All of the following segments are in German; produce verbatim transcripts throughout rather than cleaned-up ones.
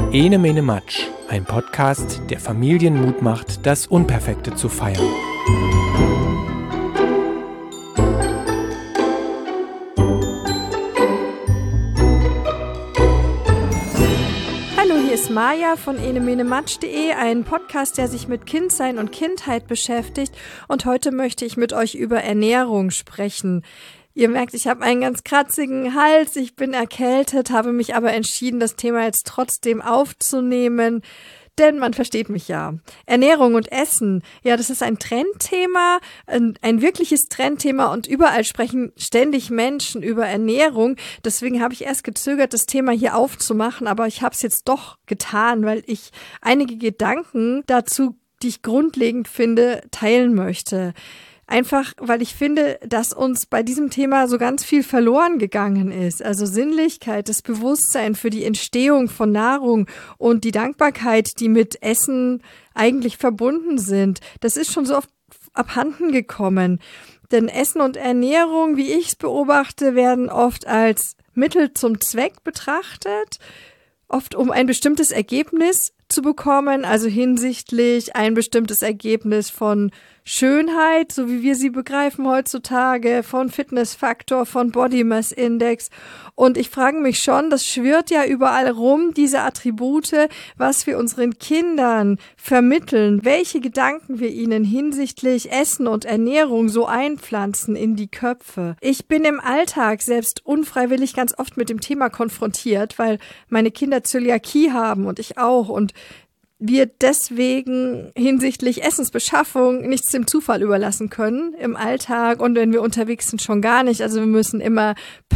Ene Mene Matsch, ein Podcast, der Familien Mut macht, das Unperfekte zu feiern. Hallo, hier ist Maja von ene mene matsch punkt de, ein Podcast, der sich mit Kindsein und Kindheit beschäftigt. Und heute möchte ich mit euch über Ernährung sprechen. Ihr merkt, ich habe einen ganz kratzigen Hals, ich bin erkältet, habe mich aber entschieden, das Thema jetzt trotzdem aufzunehmen, denn man versteht mich ja. Ernährung und Essen, ja, das ist ein Trendthema, ein, ein wirkliches Trendthema und überall sprechen ständig Menschen über Ernährung. Deswegen habe ich erst gezögert, das Thema hier aufzumachen, aber ich habe es jetzt doch getan, weil ich einige Gedanken dazu, die ich grundlegend finde, teilen möchte. Einfach, weil ich finde, dass uns bei diesem Thema so ganz viel verloren gegangen ist. Also Sinnlichkeit, das Bewusstsein für die Entstehung von Nahrung und die Dankbarkeit, die mit Essen eigentlich verbunden sind. Das ist schon so oft abhanden gekommen. Denn Essen und Ernährung, wie ich es beobachte, werden oft als Mittel zum Zweck betrachtet. Oft um ein bestimmtes Ergebnis zu bekommen, also hinsichtlich ein bestimmtes Ergebnis von Schönheit, so wie wir sie begreifen heutzutage, von Fitnessfaktor, von Body Mass Index. Und ich frage mich schon, das schwirrt ja überall rum, diese Attribute, was wir unseren Kindern vermitteln, welche Gedanken wir ihnen hinsichtlich Essen und Ernährung so einpflanzen in die Köpfe. Ich bin im Alltag selbst unfreiwillig ganz oft mit dem Thema konfrontiert, weil meine Kinder Zöliakie haben und ich auch und wir deswegen hinsichtlich Essensbeschaffung nichts dem Zufall überlassen können im Alltag und wenn wir unterwegs sind schon gar nicht. Also wir müssen immer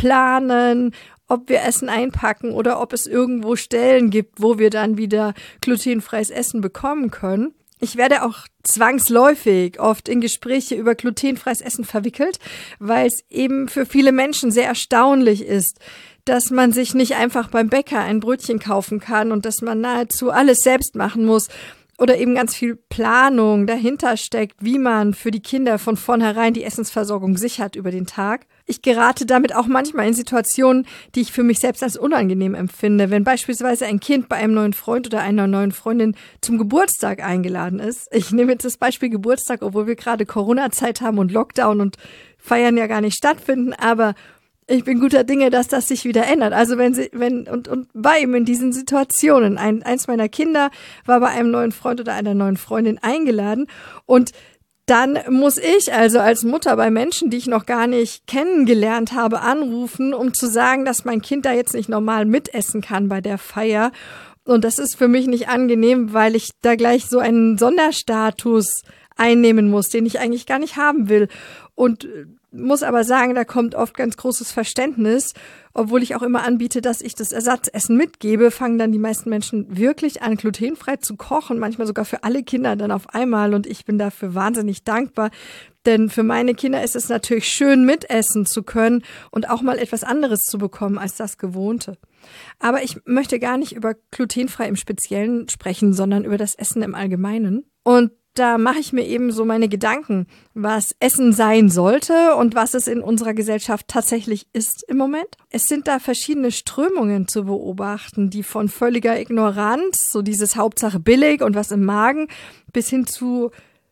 planen, ob wir Essen einpacken oder ob es irgendwo Stellen gibt, wo wir dann wieder glutenfreies Essen bekommen können. Ich werde auch zwangsläufig oft in Gespräche über glutenfreies Essen verwickelt, weil es eben für viele Menschen sehr erstaunlich ist, dass man sich nicht einfach beim Bäcker ein Brötchen kaufen kann und dass man nahezu alles selbst machen muss oder eben ganz viel Planung dahinter steckt, wie man für die Kinder von vornherein die Essensversorgung sichert über den Tag. Ich gerate damit auch manchmal in Situationen, die ich für mich selbst als unangenehm empfinde. Wenn beispielsweise ein Kind bei einem neuen Freund oder einer neuen Freundin zum Geburtstag eingeladen ist. Ich nehme jetzt das Beispiel Geburtstag, obwohl wir gerade Corona-Zeit haben und Lockdown und Feiern ja gar nicht stattfinden, aber ich bin guter Dinge, dass das sich wieder ändert. Also wenn sie, wenn, und, und bei ihm in diesen Situationen, ein, eins meiner Kinder war bei einem neuen Freund oder einer neuen Freundin eingeladen und dann muss ich also als Mutter bei Menschen, die ich noch gar nicht kennengelernt habe, anrufen, um zu sagen, dass mein Kind da jetzt nicht normal mitessen kann bei der Feier. Und das ist für mich nicht angenehm, weil ich da gleich so einen Sonderstatus einnehmen muss, den ich eigentlich gar nicht haben will. Und muss aber sagen, da kommt oft ganz großes Verständnis, obwohl ich auch immer anbiete, dass ich das Ersatzessen mitgebe, fangen dann die meisten Menschen wirklich an, glutenfrei zu kochen, manchmal sogar für alle Kinder dann auf einmal und ich bin dafür wahnsinnig dankbar, denn für meine Kinder ist es natürlich schön, mitessen zu können und auch mal etwas anderes zu bekommen als das Gewohnte. Aber ich möchte gar nicht über glutenfrei im Speziellen sprechen, sondern über das Essen im Allgemeinen und da mache ich mir eben so meine Gedanken, was Essen sein sollte und was es in unserer Gesellschaft tatsächlich ist im Moment. Es sind da verschiedene Strömungen zu beobachten, die von völliger Ignoranz, so dieses Hauptsache billig und was im Magen, bis hin zu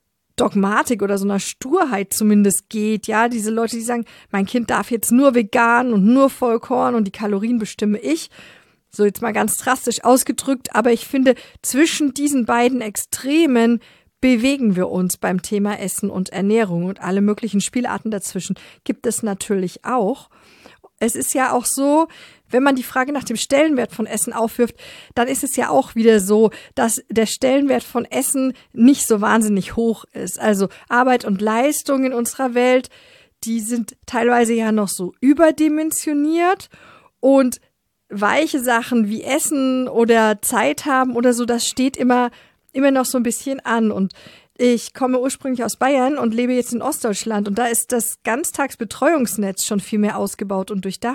Dogmatik oder so einer Sturheit zumindest geht. Ja, diese Leute, die sagen, mein Kind darf jetzt nur vegan und nur Vollkorn und die Kalorien bestimme ich. So jetzt mal ganz drastisch ausgedrückt, aber ich finde, zwischen diesen beiden Extremen bewegen wir uns beim Thema Essen und Ernährung und alle möglichen Spielarten dazwischen gibt es natürlich auch. Es ist ja auch so, wenn man die Frage nach dem Stellenwert von Essen aufwirft, dann ist es ja auch wieder so, dass der Stellenwert von Essen nicht so wahnsinnig hoch ist. Also Arbeit und Leistung in unserer Welt, die sind teilweise ja noch so überdimensioniert und weiche Sachen wie Essen oder Zeit haben oder so, das steht immer immer noch so ein bisschen an und ich komme ursprünglich aus Bayern und lebe jetzt in Ostdeutschland und da ist das Ganztagsbetreuungsnetz schon viel mehr ausgebaut und durchdacht.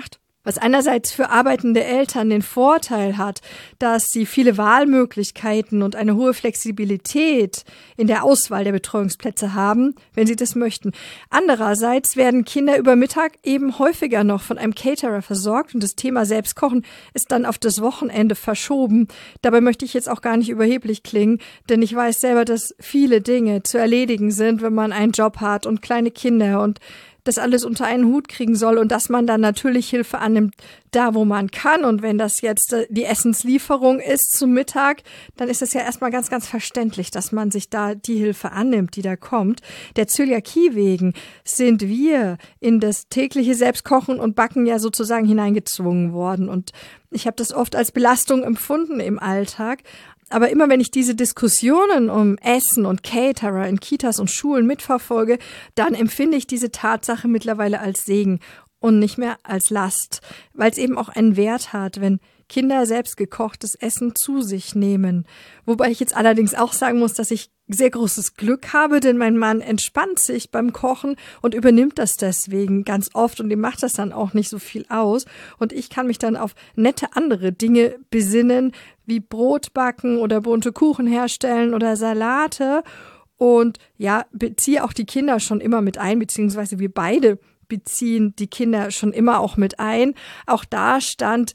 Was einerseits für arbeitende Eltern den Vorteil hat, dass sie viele Wahlmöglichkeiten und eine hohe Flexibilität in der Auswahl der Betreuungsplätze haben, wenn sie das möchten. Andererseits werden Kinder über Mittag eben häufiger noch von einem Caterer versorgt und das Thema Selbstkochen ist dann auf das Wochenende verschoben. Dabei möchte ich jetzt auch gar nicht überheblich klingen, denn ich weiß selber, dass viele Dinge zu erledigen sind, wenn man einen Job hat und kleine Kinder und das alles unter einen Hut kriegen soll und dass man dann natürlich Hilfe annimmt, da wo man kann. Und wenn das jetzt die Essenslieferung ist zum Mittag, dann ist es ja erstmal ganz, ganz verständlich, dass man sich da die Hilfe annimmt, die da kommt. Der Zöliakie wegen sind wir in das tägliche Selbstkochen und Backen ja sozusagen hineingezwungen worden. Und ich habe das oft als Belastung empfunden im Alltag. Aber immer wenn ich diese Diskussionen um Essen und Caterer in Kitas und Schulen mitverfolge, dann empfinde ich diese Tatsache mittlerweile als Segen und nicht mehr als Last, weil es eben auch einen Wert hat, wenn Kinder selbst gekochtes Essen zu sich nehmen. Wobei ich jetzt allerdings auch sagen muss, dass ich sehr großes Glück habe, denn mein Mann entspannt sich beim Kochen und übernimmt das deswegen ganz oft und ihm macht das dann auch nicht so viel aus. Und ich kann mich dann auf nette andere Dinge besinnen, wie Brot backen oder bunte Kuchen herstellen oder Salate. Und ja, beziehe auch die Kinder schon immer mit ein, beziehungsweise wir beide beziehen die Kinder schon immer auch mit ein. Auch da stand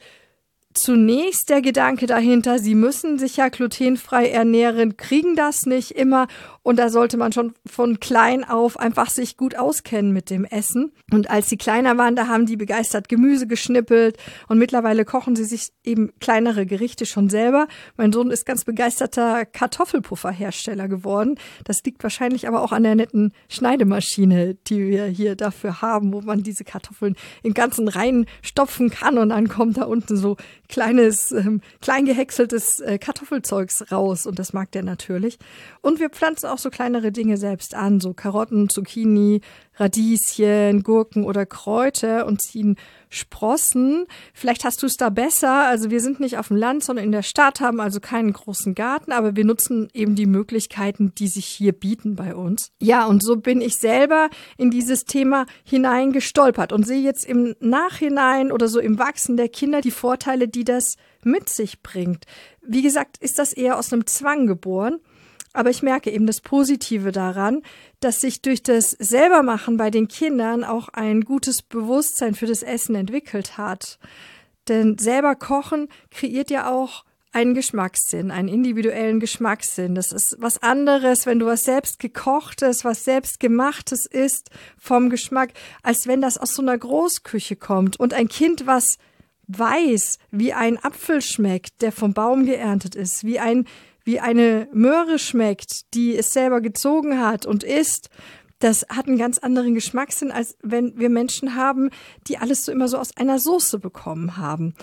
zunächst der Gedanke dahinter, sie müssen sich ja glutenfrei ernähren, kriegen das nicht immer und da sollte man schon von klein auf einfach sich gut auskennen mit dem Essen. Und als sie kleiner waren, da haben die begeistert Gemüse geschnippelt und mittlerweile kochen sie sich eben kleinere Gerichte schon selber. Mein Sohn ist ganz begeisterter Kartoffelpufferhersteller geworden. Das liegt wahrscheinlich aber auch an der netten Schneidemaschine, die wir hier dafür haben, wo man diese Kartoffeln in ganzen Reihen stopfen kann und dann kommt da unten so kleines, ähm, klein gehäckseltes äh, Kartoffelzeugs raus und das mag der natürlich. Und wir pflanzen auch so kleinere Dinge selbst an, so Karotten, Zucchini, Radieschen, Gurken oder Kräuter und ziehen Sprossen. Vielleicht hast du es da besser. Also wir sind nicht auf dem Land, sondern in der Stadt, haben also keinen großen Garten, aber wir nutzen eben die Möglichkeiten, die sich hier bieten bei uns. Ja, und so bin ich selber in dieses Thema hineingestolpert und sehe jetzt im Nachhinein oder so im Wachsen der Kinder die Vorteile, die das mit sich bringt. Wie gesagt, ist das eher aus einem Zwang geboren. Aber ich merke eben das Positive daran, dass sich durch das Selbermachen bei den Kindern auch ein gutes Bewusstsein für das Essen entwickelt hat. Denn selber kochen kreiert ja auch einen Geschmackssinn, einen individuellen Geschmackssinn. Das ist was anderes, wenn du was selbst gekochtes, was selbst gemachtes isst vom Geschmack, als wenn das aus so einer Großküche kommt. Und ein Kind, was weiß, wie ein Apfel schmeckt, der vom Baum geerntet ist, wie ein wie eine Möhre schmeckt, die es selber gezogen hat und isst, das hat einen ganz anderen Geschmackssinn, als wenn wir Menschen haben, die alles so immer so aus einer Soße bekommen haben.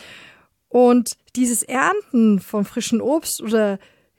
Und dieses Ernten von frischem Obst oder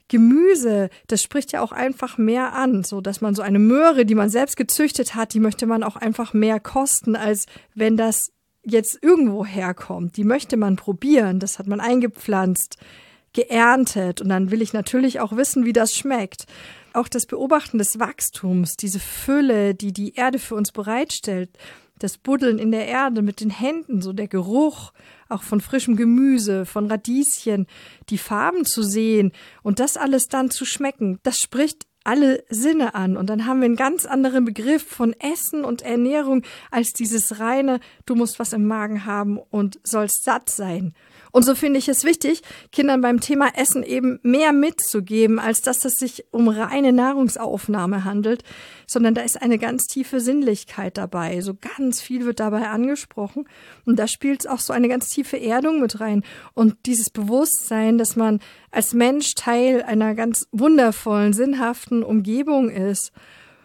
Gemüse, das spricht ja auch einfach mehr an, so dass man so eine Möhre, die man selbst gezüchtet hat, die möchte man auch einfach mehr kosten, als wenn das jetzt irgendwo herkommt. Die möchte man probieren, das hat man eingepflanzt, geerntet und dann will ich natürlich auch wissen, wie das schmeckt. Auch das Beobachten des Wachstums, diese Fülle, die die Erde für uns bereitstellt, das Buddeln in der Erde mit den Händen, so der Geruch auch von frischem Gemüse, von Radieschen, die Farben zu sehen und das alles dann zu schmecken, das spricht alle Sinne an und dann haben wir einen ganz anderen Begriff von Essen und Ernährung als dieses reine, du musst was im Magen haben und sollst satt sein. Und so finde ich es wichtig, Kindern beim Thema Essen eben mehr mitzugeben, als dass es sich um reine Nahrungsaufnahme handelt, sondern da ist eine ganz tiefe Sinnlichkeit dabei. So ganz viel wird dabei angesprochen und da spielt auch so eine ganz tiefe Erdung mit rein und dieses Bewusstsein, dass man als Mensch Teil einer ganz wundervollen, sinnhaften Umgebung ist.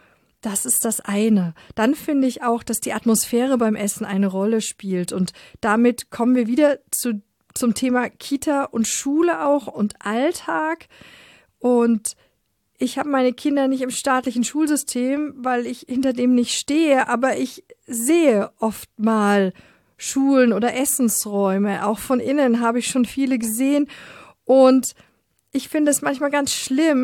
Das ist das eine. Dann finde ich auch, dass die Atmosphäre beim Essen eine Rolle spielt und damit kommen wir wieder zu zum Thema Kita und Schule auch und Alltag. Und ich habe meine Kinder nicht im staatlichen Schulsystem, weil ich hinter dem nicht stehe, aber ich sehe oft mal Schulen oder Essensräume. Auch von innen habe ich schon viele gesehen. Und ich finde es manchmal ganz schlimm,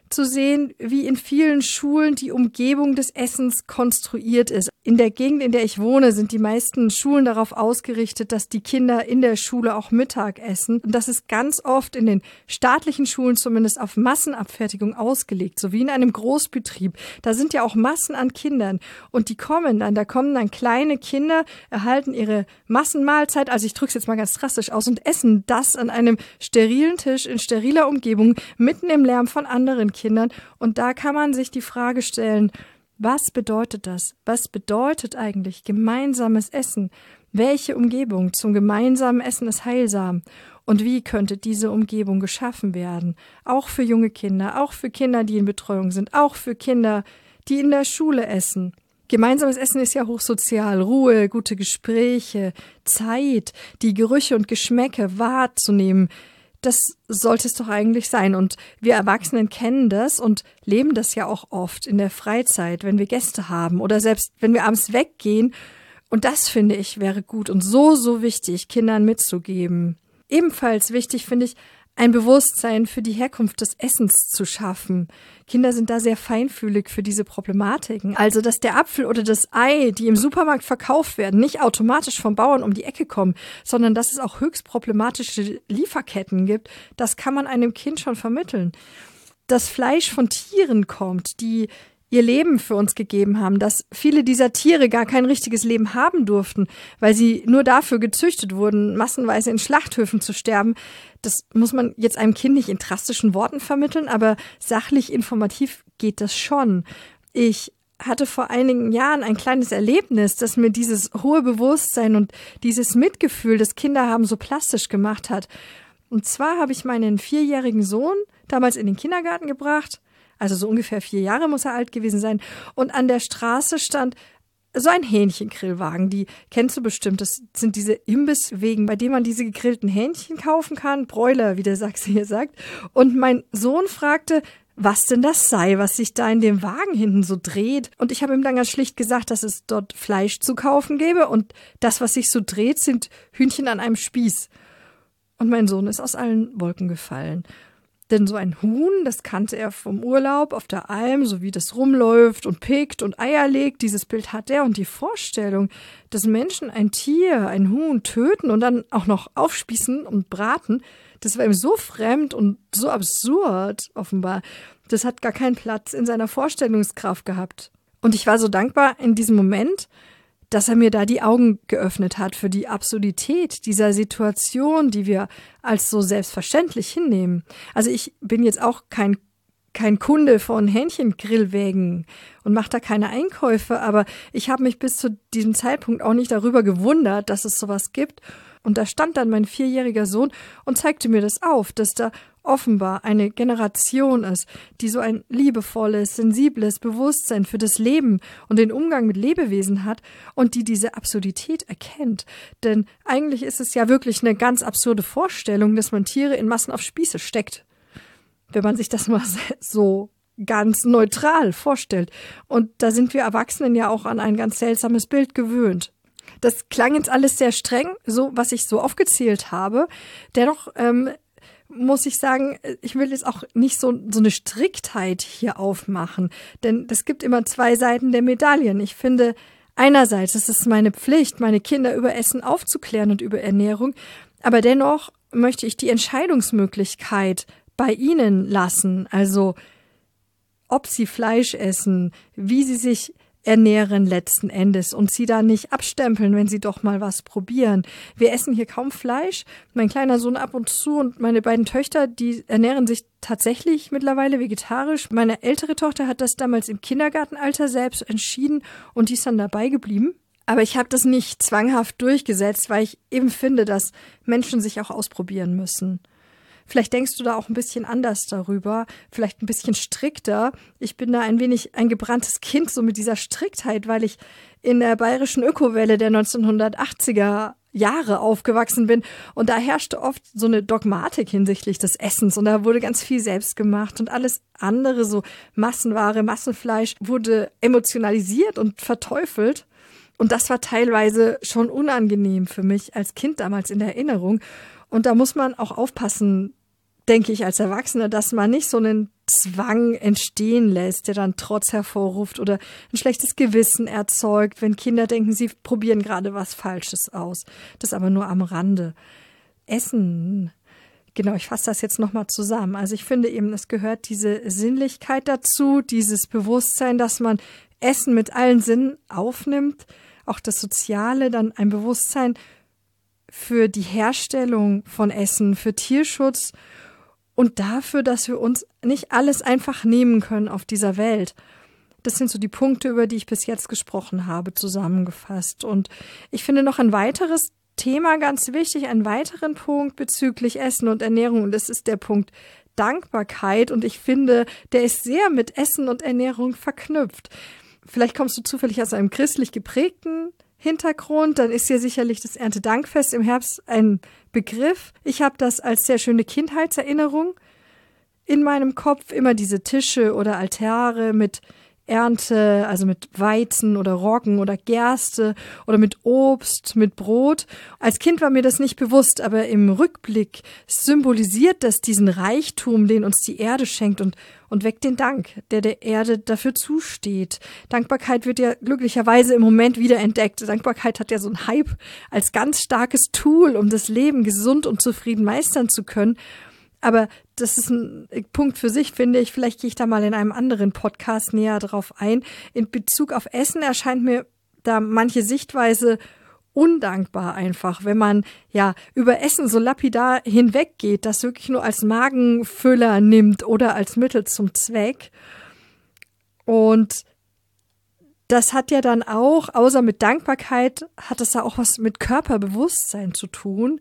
zu sehen, wie in vielen Schulen die Umgebung des Essens konstruiert ist. In der Gegend, in der ich wohne, sind die meisten Schulen darauf ausgerichtet, dass die Kinder in der Schule auch Mittag essen. Und das ist ganz oft in den staatlichen Schulen zumindest auf Massenabfertigung ausgelegt, so wie in einem Großbetrieb. Da sind ja auch Massen an Kindern und die kommen dann, da kommen dann kleine Kinder, erhalten ihre Massenmahlzeit, also ich drücke es jetzt mal ganz drastisch aus, und essen das an einem sterilen Tisch in steriler Umgebung, mitten im Lärm von anderen Kindern. Und da kann man sich die Frage stellen, was bedeutet das? Was bedeutet eigentlich gemeinsames Essen? Welche Umgebung zum gemeinsamen Essen ist heilsam? Und wie könnte diese Umgebung geschaffen werden? Auch für junge Kinder, auch für Kinder, die in Betreuung sind, auch für Kinder, die in der Schule essen. Gemeinsames Essen ist ja hochsozial. Ruhe, gute Gespräche, Zeit, die Gerüche und Geschmäcke wahrzunehmen. Das sollte es doch eigentlich sein. Und wir Erwachsenen kennen das und leben das ja auch oft in der Freizeit, wenn wir Gäste haben oder selbst wenn wir abends weggehen. Und das, finde ich, wäre gut und so, so wichtig, Kindern mitzugeben. Ebenfalls wichtig, finde ich, ein Bewusstsein für die Herkunft des Essens zu schaffen. Kinder sind da sehr feinfühlig für diese Problematiken. Also, dass der Apfel oder das Ei, die im Supermarkt verkauft werden, nicht automatisch vom Bauern um die Ecke kommen, sondern dass es auch höchst problematische Lieferketten gibt, das kann man einem Kind schon vermitteln. Dass Fleisch von Tieren kommt, die ihr Leben für uns gegeben haben, dass viele dieser Tiere gar kein richtiges Leben haben durften, weil sie nur dafür gezüchtet wurden, massenweise in Schlachthöfen zu sterben. Das muss man jetzt einem Kind nicht in drastischen Worten vermitteln, aber sachlich informativ geht das schon. Ich hatte vor einigen Jahren ein kleines Erlebnis, das mir dieses hohe Bewusstsein und dieses Mitgefühl, das Kinder haben, so plastisch gemacht hat. Und zwar habe ich meinen vierjährigen Sohn damals in den Kindergarten gebracht. Also so ungefähr vier Jahre muss er alt gewesen sein. Und an der Straße stand so ein Hähnchengrillwagen. Die kennst du bestimmt. Das sind diese Imbisswegen, bei denen man diese gegrillten Hähnchen kaufen kann. Bräuler, wie der Sachse hier sagt. Und mein Sohn fragte, was denn das sei, was sich da in dem Wagen hinten so dreht. Und ich habe ihm dann ganz schlicht gesagt, dass es dort Fleisch zu kaufen gäbe. Und das, was sich so dreht, sind Hühnchen an einem Spieß. Und mein Sohn ist aus allen Wolken gefallen. Denn so ein Huhn, das kannte er vom Urlaub auf der Alm, so wie das rumläuft und pickt und Eier legt, dieses Bild hat er. Und die Vorstellung, dass Menschen ein Tier, ein Huhn töten und dann auch noch aufspießen und braten, das war ihm so fremd und so absurd offenbar. Das hat gar keinen Platz in seiner Vorstellungskraft gehabt. Und ich war so dankbar in diesem Moment, dass er mir da die Augen geöffnet hat für die Absurdität dieser Situation, die wir als so selbstverständlich hinnehmen. Also ich bin jetzt auch kein, kein Kunde von Hähnchengrillwägen und mache da keine Einkäufe, aber ich habe mich bis zu diesem Zeitpunkt auch nicht darüber gewundert, dass es sowas gibt. Und da stand dann mein vierjähriger Sohn und zeigte mir das auf, dass da offenbar eine Generation ist, die so ein liebevolles, sensibles Bewusstsein für das Leben und den Umgang mit Lebewesen hat und die diese Absurdität erkennt. Denn eigentlich ist es ja wirklich eine ganz absurde Vorstellung, dass man Tiere in Massen auf Spieße steckt. Wenn man sich das mal so ganz neutral vorstellt. Und da sind wir Erwachsenen ja auch an ein ganz seltsames Bild gewöhnt. Das klang jetzt alles sehr streng, so was ich so aufgezählt habe. Dennoch ähm, muss ich sagen, ich will jetzt auch nicht so, so eine Striktheit hier aufmachen, denn es gibt immer zwei Seiten der Medaillen. Ich finde, einerseits ist es meine Pflicht, meine Kinder über Essen aufzuklären und über Ernährung, aber dennoch möchte ich die Entscheidungsmöglichkeit bei ihnen lassen, also ob sie Fleisch essen, wie sie sich ernähren letzten Endes und sie da nicht abstempeln, wenn sie doch mal was probieren. Wir essen hier kaum Fleisch. Mein kleiner Sohn ab und zu und meine beiden Töchter, die ernähren sich tatsächlich mittlerweile vegetarisch. Meine ältere Tochter hat das damals im Kindergartenalter selbst entschieden und die ist dann dabei geblieben. Aber ich habe das nicht zwanghaft durchgesetzt, weil ich eben finde, dass Menschen sich auch ausprobieren müssen. Vielleicht denkst du da auch ein bisschen anders darüber, vielleicht ein bisschen strikter. Ich bin da ein wenig ein gebranntes Kind, so mit dieser Striktheit, weil ich in der bayerischen Ökowelle der neunzehnhundertachtziger Jahre aufgewachsen bin. Und da herrschte oft so eine Dogmatik hinsichtlich des Essens. Und da wurde ganz viel selbst gemacht. Und alles andere, so Massenware, Massenfleisch, wurde emotionalisiert und verteufelt. Und das war teilweise schon unangenehm für mich als Kind damals in der Erinnerung. Und da muss man auch aufpassen, denke ich als Erwachsener, dass man nicht so einen Zwang entstehen lässt, der dann Trotz hervorruft oder ein schlechtes Gewissen erzeugt, wenn Kinder denken, sie probieren gerade was Falsches aus. Das aber nur am Rande. Essen, genau, ich fasse das jetzt nochmal zusammen. Also ich finde eben, es gehört diese Sinnlichkeit dazu, dieses Bewusstsein, dass man Essen mit allen Sinnen aufnimmt, auch das Soziale, dann ein Bewusstsein für die Herstellung von Essen, für Tierschutz und dafür, dass wir uns nicht alles einfach nehmen können auf dieser Welt. Das sind so die Punkte, über die ich bis jetzt gesprochen habe, zusammengefasst. Und ich finde noch ein weiteres Thema ganz wichtig, einen weiteren Punkt bezüglich Essen und Ernährung. Und das ist der Punkt Dankbarkeit. Und ich finde, der ist sehr mit Essen und Ernährung verknüpft. Vielleicht kommst du zufällig aus einem christlich geprägten Hintergrund, dann ist dir sicherlich das Erntedankfest im Herbst ein Begriff. Ich habe das als sehr schöne Kindheitserinnerung in meinem Kopf, immer diese Tische oder Altare mit Ernte, also mit Weizen oder Roggen oder Gerste oder mit Obst, mit Brot. Als Kind war mir das nicht bewusst, aber im Rückblick symbolisiert das diesen Reichtum, den uns die Erde schenkt und, und weckt den Dank, der der Erde dafür zusteht. Dankbarkeit wird ja glücklicherweise im Moment wieder entdeckt. Dankbarkeit hat ja so einen Hype als ganz starkes Tool, um das Leben gesund und zufrieden meistern zu können. Aber das ist ein Punkt für sich, finde ich. Vielleicht gehe ich da mal in einem anderen Podcast näher drauf ein. In Bezug auf Essen erscheint mir da manche Sichtweise undankbar einfach, wenn man ja über Essen so lapidar hinweggeht, das wirklich nur als Magenfüller nimmt oder als Mittel zum Zweck. Und das hat ja dann auch, außer mit Dankbarkeit, hat es da auch was mit Körperbewusstsein zu tun.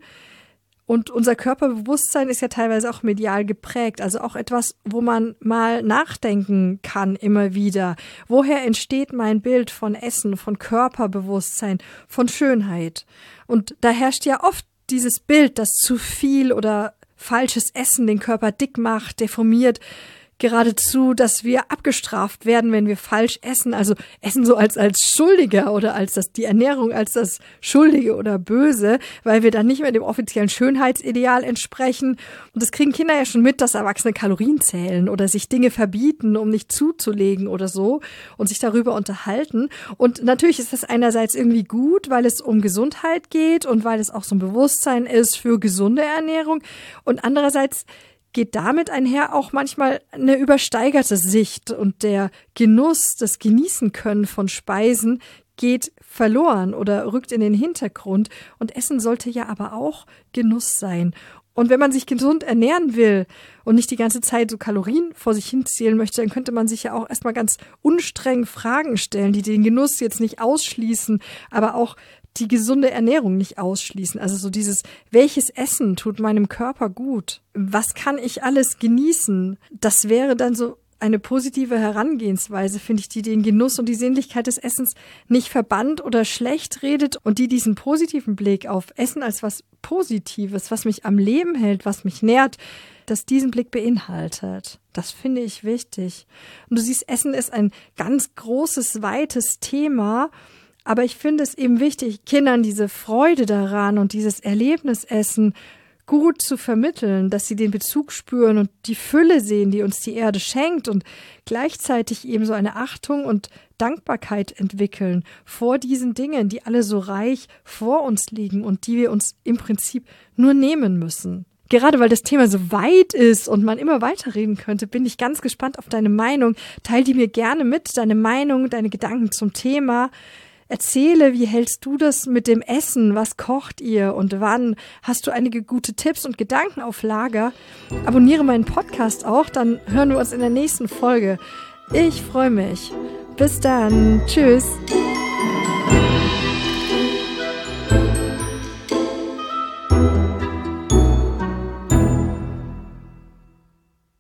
Und unser Körperbewusstsein ist ja teilweise auch medial geprägt, also auch etwas, wo man mal nachdenken kann immer wieder. Woher entsteht mein Bild von Essen, von Körperbewusstsein, von Schönheit? Und da herrscht ja oft dieses Bild, dass zu viel oder falsches Essen den Körper dick macht, deformiert, geradezu, dass wir abgestraft werden, wenn wir falsch essen. Also essen so als als Schuldiger oder als das die Ernährung als das Schuldige oder Böse, weil wir dann nicht mehr dem offiziellen Schönheitsideal entsprechen. Und das kriegen Kinder ja schon mit, dass Erwachsene Kalorien zählen oder sich Dinge verbieten, um nicht zuzulegen oder so und sich darüber unterhalten. Und natürlich ist das einerseits irgendwie gut, weil es um Gesundheit geht und weil es auch so ein Bewusstsein ist für gesunde Ernährung. Und andererseits geht damit einher auch manchmal eine übersteigerte Sicht und der Genuss, das Genießen können von Speisen geht verloren oder rückt in den Hintergrund. Und Essen sollte ja aber auch Genuss sein. Und wenn man sich gesund ernähren will und nicht die ganze Zeit so Kalorien vor sich hinzählen möchte, dann könnte man sich ja auch erstmal ganz unstreng Fragen stellen, die den Genuss jetzt nicht ausschließen, aber auch die gesunde Ernährung nicht ausschließen. Also so dieses, welches Essen tut meinem Körper gut? Was kann ich alles genießen? Das wäre dann so eine positive Herangehensweise, finde ich, die den Genuss und die Sinnlichkeit des Essens nicht verbannt oder schlecht redet und die diesen positiven Blick auf Essen als was Positives, was mich am Leben hält, was mich nährt, dass diesen Blick beinhaltet. Das finde ich wichtig. Und du siehst, Essen ist ein ganz großes, weites Thema. Aber ich finde es eben wichtig, Kindern diese Freude daran und dieses Erlebnisessen gut zu vermitteln, dass sie den Bezug spüren und die Fülle sehen, die uns die Erde schenkt und gleichzeitig eben so eine Achtung und Dankbarkeit entwickeln vor diesen Dingen, die alle so reich vor uns liegen und die wir uns im Prinzip nur nehmen müssen. Gerade weil das Thema so weit ist und man immer weiterreden könnte, bin ich ganz gespannt auf deine Meinung. Teil die mir gerne mit, deine Meinung, deine Gedanken zum Thema. Erzähle, wie hältst du das mit dem Essen? Was kocht ihr und wann? Hast du einige gute Tipps und Gedanken auf Lager? Abonniere meinen Podcast auch, dann hören wir uns in der nächsten Folge. Ich freue mich. Bis dann. Tschüss.